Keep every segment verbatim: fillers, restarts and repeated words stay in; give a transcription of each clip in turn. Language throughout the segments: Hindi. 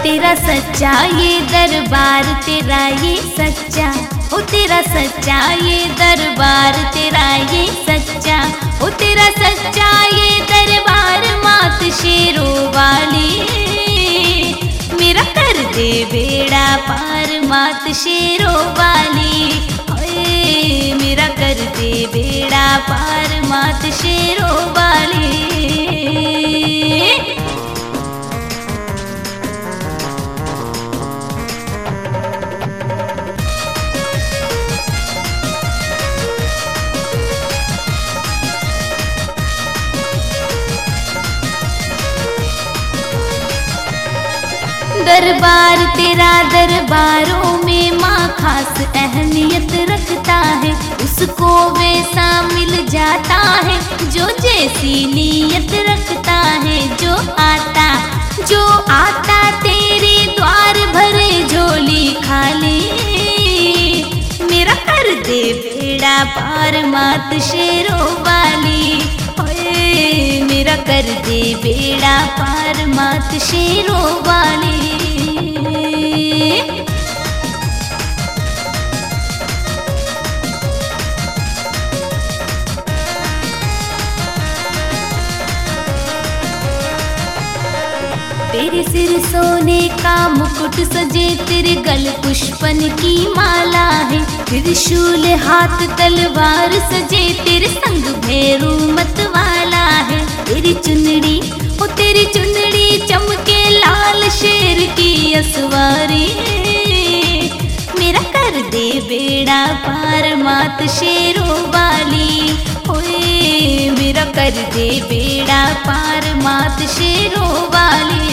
तेरा सच्चा ये दरबार, तेरा ये सच्चा, ओ तेरा सच्चा ये दरबार, तेरा ये सच्चा, ओ तेरा सच्चा ये दरबार। मात शेरों वाली मेरा कर दे बेड़ा पार, मात शेरों वाली ओए मेरा कर दे बेड़ा पार, मात शेरों वाली। दरबार तेरा दरबारों में माँ खास अहमियत रखता है, उसको वैसा मिल जाता है जो जैसी नीयत रखता है। जो आता जो आता तेरे द्वार भरे झोली खाली, मेरा कर दे बेड़ा पार मात शेरों वाली ओए मेरा कर दे बेड़ा पार मात शेरों वाली। तेरे सिर सोने का मुकुट सजे, तेरे गल पुष्पन की माला है, त्रिशूल हाथ तलवार सजे, तेरे संग भैरू मत वाला है। तेरी चुनरी ओ तेरी चुनरी चमके लाल शेर की असवारी, मेरा कर दे बेड़ा पार मात शेरों वाली ओए मेरा कर दे बेड़ा पार मात शेरों वाली।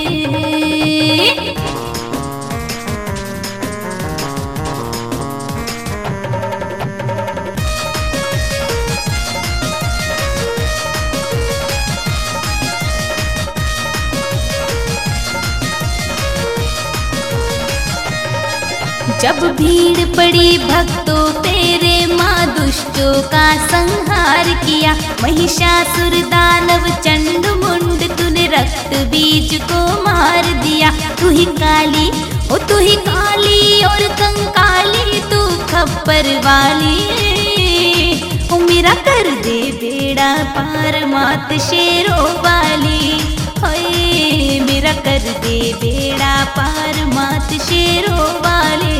जब भीड़ पड़ी भक्तों तेरे, माँ दुष्टों का संहार किया, महिषासुर दानव चंड मुंड तूने रक्त बीज को मार दिया। तू ही काली ओ तू ही काली और कंकाली, तू खप्पर वाली ओ मेरा कर दे बेड़ा पार मात शेरों वाली ओए मेरा कर दे बेड़ा पार मात शेरों वाली।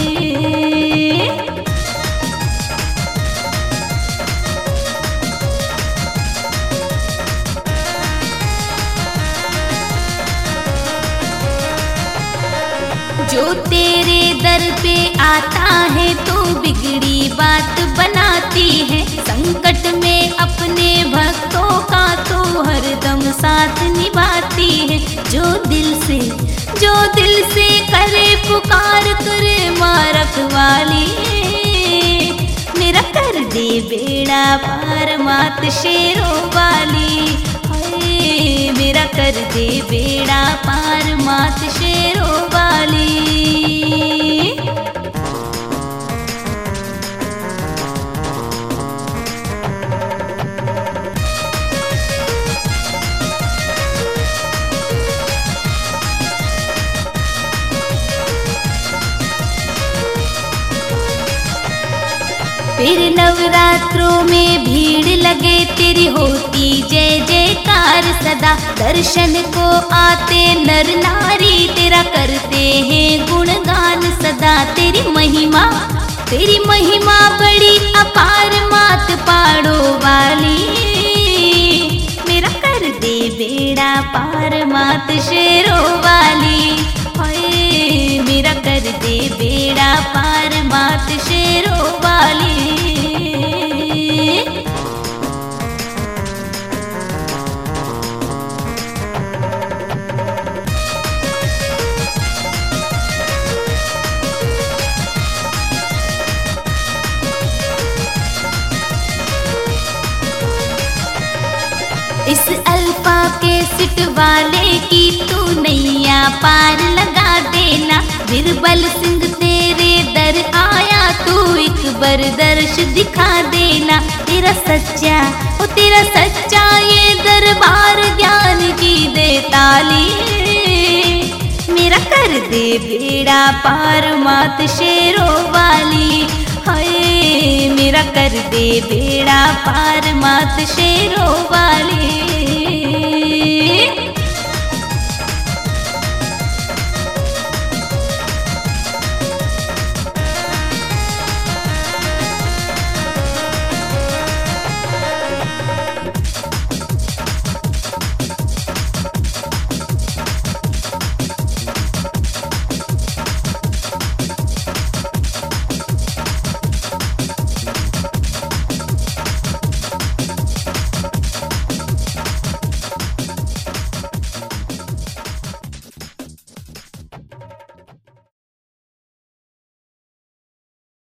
जो तेरे दर पे आता है तो बिगड़ी बात बनाती है, संकट में अपने भक्तों का तो हरदम साथ निभाती है। जो दिल से जो दिल से करे पुकार करे माँ रखवाली, मेरा कर दे बेड़ा पार मात शेरों वाली ओए मेरा कर दे बेड़ा पार मात शेरों वाली। फिर नवरात्रों में भीड़ लगे तेरी होती जय जयकार सदा, दर्शन को आते नर नारी तेरा करते हैं गुणगान सदा। तेरी महिमा तेरी महिमा बड़ी अपार मात पाड़ो वाली, मेरा कर दे बेड़ा पार मात शेरों वाली ओए मेरा कर दे बेड़ा पार मात शेरों वाली। इस अल्फा के सिट वाले की तू नैया पार लगा देना, बिरबल सिंह तेरे दर आया तू एक बार दर्श दिखा देना। तेरा सच्चा ओ तेरा सच्चा ये दरबार ज्ञान की दे ताली, दे बेड़ा पार मात शेरों वाली, हाय मेरा कर दे बेड़ा पार मात शेरों वाली।